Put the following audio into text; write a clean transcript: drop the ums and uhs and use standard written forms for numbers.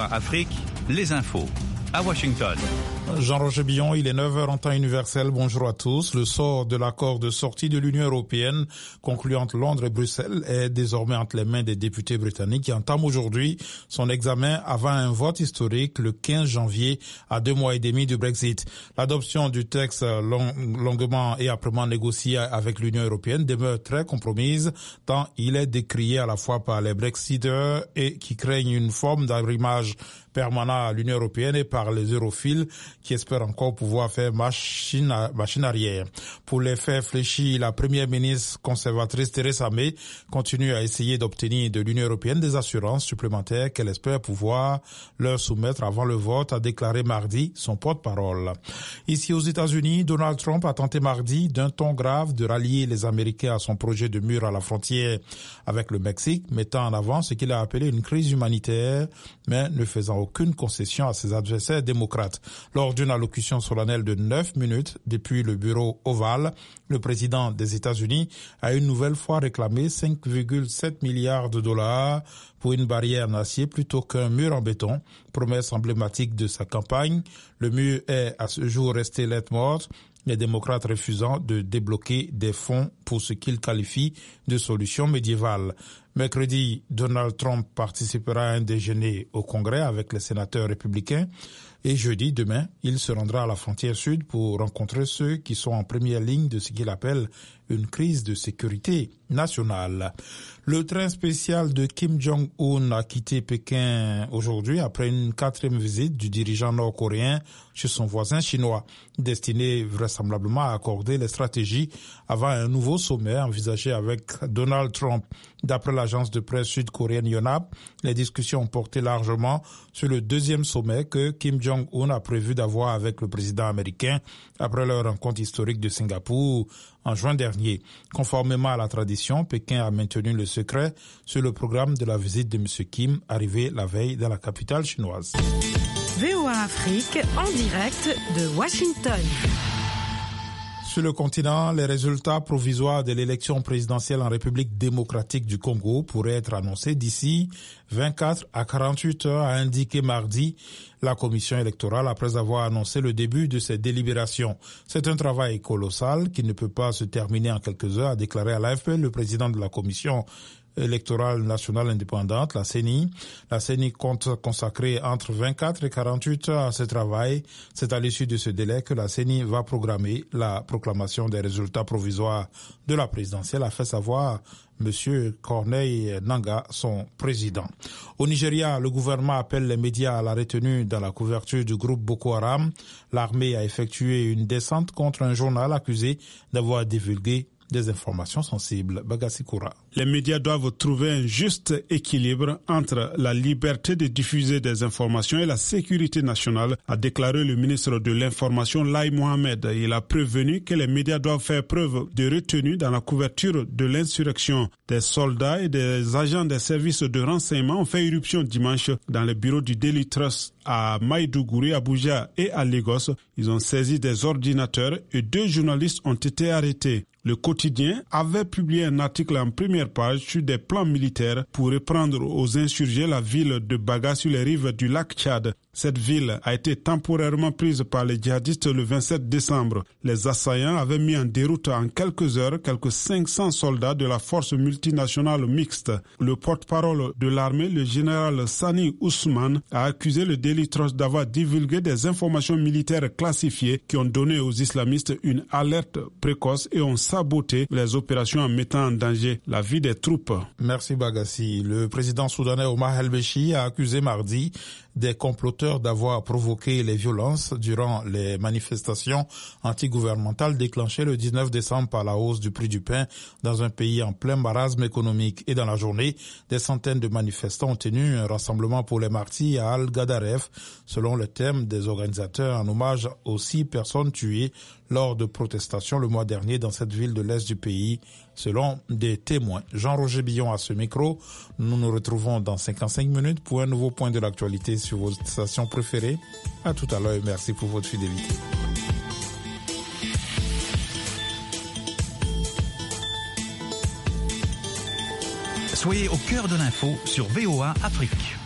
VOA Afrique, les infos. À Washington. Jean-Roger Billon, il est 9h en temps universel. Bonjour à tous. Le sort de l'accord de sortie de l'Union européenne conclu entre Londres et Bruxelles est désormais entre les mains des députés britanniques qui entament aujourd'hui son examen avant un vote historique le 15 janvier à 2 mois et demi du Brexit. L'adoption du texte longuement et âprement négocié avec l'Union européenne demeure très compromise tant il est décrié à la fois par les Brexiteurs et qui craignent une forme d'arrimage permanent à l'Union européenne et par les europhiles qui espèrent encore pouvoir faire machine arrière. Pour les faits fléchis, la première ministre conservatrice Theresa May continue à essayer d'obtenir de l'Union européenne des assurances supplémentaires qu'elle espère pouvoir leur soumettre avant le vote, a déclaré mardi son porte-parole. Ici aux États-Unis, Donald Trump a tenté mardi d'un ton grave de rallier les Américains à son projet de mur à la frontière avec le Mexique, mettant en avant ce qu'il a appelé une crise humanitaire, mais ne faisant aucune concession à ses adversaires démocrates. Lors d'une allocution solennelle de 9 minutes depuis le bureau ovale, le président des États-Unis a une nouvelle fois réclamé 5,7 milliards de dollars pour une barrière en acier plutôt qu'un mur en béton, promesse emblématique de sa campagne. Le mur est à ce jour resté lettre morte, les démocrates refusant de débloquer des fonds pour ce qu'ils qualifient de solution médiévale. Mercredi, Donald Trump participera à un déjeuner au Congrès avec les sénateurs républicains et jeudi, demain, il se rendra à la frontière sud pour rencontrer ceux qui sont en première ligne de ce qu'il appelle une crise de sécurité nationale. Le train spécial de Kim Jong-un a quitté Pékin aujourd'hui après une 4e visite du dirigeant nord-coréen chez son voisin chinois, destiné vraisemblablement à accorder les stratégies avant un nouveau sommet envisagé avec Donald Trump. D'après l'agence de presse sud-coréenne Yonhap, les discussions ont porté largement sur le 2e sommet que Kim Jong-un a prévu d'avoir avec le président américain après leur rencontre historique de Singapour en juin dernier. Conformément à la tradition, Pékin a maintenu le secret sur le programme de la visite de M. Kim, arrivé la veille dans la capitale chinoise. VOA Afrique, en direct de Washington. Sur le continent, les résultats provisoires de l'élection présidentielle en République démocratique du Congo pourraient être annoncés d'ici 24 à 48 heures, a indiqué mardi la commission électorale après avoir annoncé le début de ses délibérations. C'est un travail colossal qui ne peut pas se terminer en quelques heures, a déclaré à l'AFP le président de la commission électorale nationale indépendante, la CENI. La CENI compte consacrer entre 24 et 48 heures à ce travail. C'est à l'issue de ce délai que la CENI va programmer la proclamation des résultats provisoires de la présidentielle, a fait savoir Monsieur Corneille Nangaa, son président. Au Nigeria, le gouvernement appelle les médias à la retenue dans la couverture du groupe Boko Haram. L'armée a effectué une descente contre un journal accusé d'avoir divulgué des informations sensibles. Bagassi Koura. Les médias doivent trouver un juste équilibre entre la liberté de diffuser des informations et la sécurité nationale, a déclaré le ministre de l'Information Lai Mohamed. Il a prévenu que les médias doivent faire preuve de retenue dans la couverture de l'insurrection. Des soldats et des agents des services de renseignement ont fait irruption dimanche dans les bureaux du Daily Trust à Maïdougouri, Abuja et à Lagos. Ils ont saisi des ordinateurs et 2 journalistes ont été arrêtés. Le quotidien avait publié un article en première page sur des plans militaires pour reprendre aux insurgés la ville de Baga sur les rives du lac Tchad. Cette ville a été temporairement prise par les djihadistes le 27 décembre. Les assaillants avaient mis en déroute en quelques heures quelques 500 soldats de la force multinationale mixte. Le porte-parole de l'armée, le général Sani Ousmane, a accusé le Daily Trust d'avoir divulgué des informations militaires classifiées qui ont donné aux islamistes une alerte précoce et ont saboté les opérations en mettant en danger la vie des troupes. Merci Bagassi. Le président soudanais Omar El-Béchi a accusé mardi des comploteurs d'avoir provoqué les violences durant les manifestations antigouvernementales déclenchées le 19 décembre par la hausse du prix du pain dans un pays en plein marasme économique. Et dans la journée, des centaines de manifestants ont tenu un rassemblement pour les martyrs à Al-Gadaref, selon le thème des organisateurs, en hommage aux 6 personnes tuées lors de protestations le mois dernier dans cette ville de l'Est du pays, selon des témoins. Jean-Roger Billon à ce micro. Nous nous retrouvons dans 55 minutes pour un nouveau point de l'actualité sur vos stations préférées. À tout à l'heure et merci pour votre fidélité. Soyez au cœur de l'info sur VOA Afrique.